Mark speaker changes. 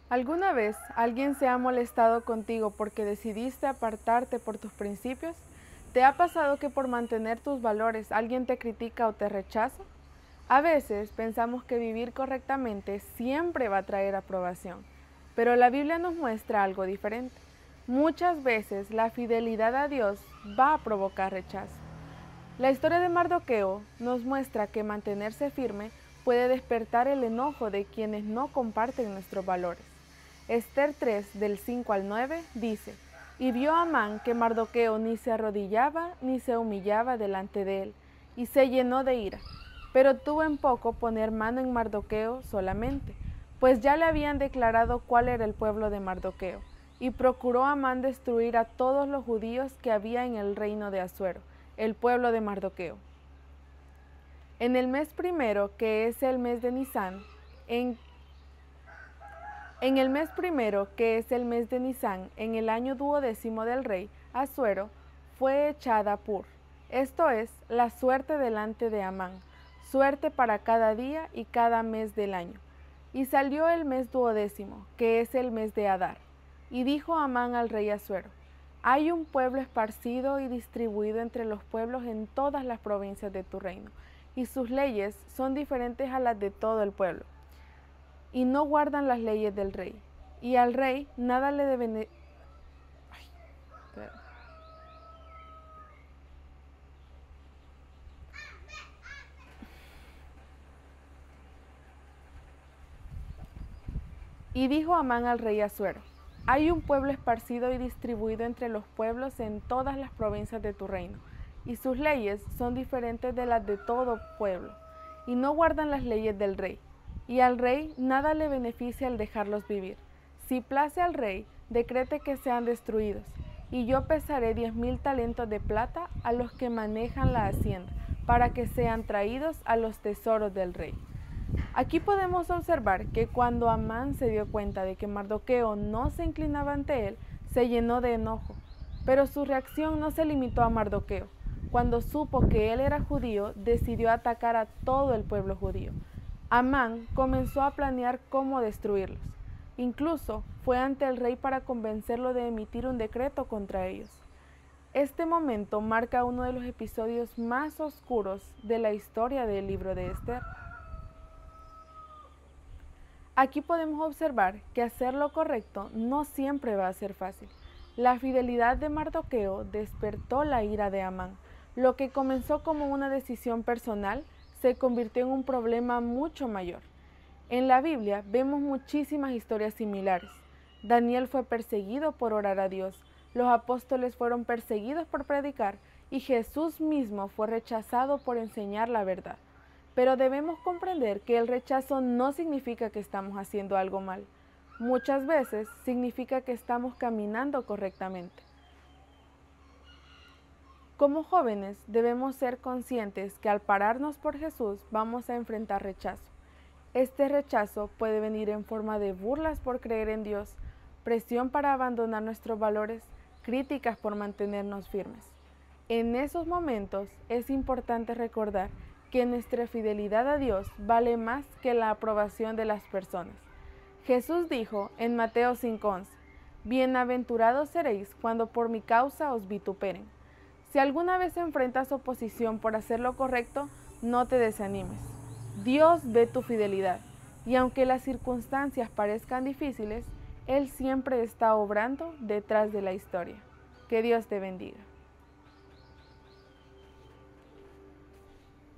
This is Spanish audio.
Speaker 1: ¿Alguna vez alguien se ha molestado contigo porque decidiste apartarte por tus principios? ¿Te ha pasado que por mantener tus valores alguien te critica o te rechaza? A veces pensamos que vivir correctamente siempre va a traer aprobación, pero la Biblia nos muestra algo diferente. Muchas veces la fidelidad a Dios va a provocar rechazo. La historia de Mardoqueo nos muestra que mantenerse firme puede despertar el enojo de quienes no comparten nuestros valores. Ester 3, del 5 al 9, dice: Y vio Amán que Mardoqueo ni se arrodillaba ni se humillaba delante de él, y se llenó de ira. Pero tuvo en poco poner mano en Mardoqueo solamente, pues ya le habían declarado cuál era el pueblo de Mardoqueo, y procuró Amán destruir a todos los judíos que había en el reino de Asuero, el pueblo de Mardoqueo. En el mes primero, que es el mes de Nisán, en el mes primero, que es el mes de Nisán, en el año 12º del rey Asuero, fue echada Pur, esto es, la suerte delante de Amán, suerte para cada día y cada mes del año. Y salió el mes 12º, que es el mes de Adar, y dijo Amán al rey Asuero: Hay un pueblo esparcido y distribuido entre los pueblos en todas las provincias de tu reino, y sus leyes son diferentes a las de todo el pueblo, y no guardan las leyes del rey, y al rey nada le debe... Y dijo Amán al rey Asuero: Hay un pueblo esparcido y distribuido entre los pueblos en todas las provincias de tu reino, y sus leyes son diferentes de las de todo pueblo, y no guardan las leyes del rey, y al rey nada le beneficia el dejarlos vivir. Si place al rey, decrete que sean destruidos, y yo pesaré 10.000 talentos de plata a los que manejan la hacienda, para que sean traídos a los tesoros del rey. Aquí podemos observar que cuando Amán se dio cuenta de que Mardoqueo no se inclinaba ante él, se llenó de enojo. Pero su reacción no se limitó a Mardoqueo. Cuando supo que él era judío, decidió atacar a todo el pueblo judío. Amán comenzó a planear cómo destruirlos. Incluso fue ante el rey para convencerlo de emitir un decreto contra ellos. Este momento marca uno de los episodios más oscuros de la historia del libro de Ester. Aquí podemos observar que hacer lo correcto no siempre va a ser fácil. La fidelidad de Mardoqueo despertó la ira de Amán. Lo que comenzó como una decisión personal se convirtió en un problema mucho mayor. En la Biblia vemos muchísimas historias similares. Daniel fue perseguido por orar a Dios, los apóstoles fueron perseguidos por predicar y Jesús mismo fue rechazado por enseñar la verdad. Pero debemos comprender que el rechazo no significa que estamos haciendo algo mal. Muchas veces significa que estamos caminando correctamente. Como jóvenes debemos ser conscientes que al pararnos por Jesús vamos a enfrentar rechazo. Este rechazo puede venir en forma de burlas por creer en Dios, presión para abandonar nuestros valores, críticas por mantenernos firmes. En esos momentos es importante recordar que nuestra fidelidad a Dios vale más que la aprobación de las personas. Jesús dijo en Mateo 5:11: Bienaventurados seréis cuando por mi causa os vituperen. Si alguna vez enfrentas oposición por hacer lo correcto, no te desanimes. Dios ve tu fidelidad, y aunque las circunstancias parezcan difíciles, Él siempre está obrando detrás de la historia. Que Dios te bendiga.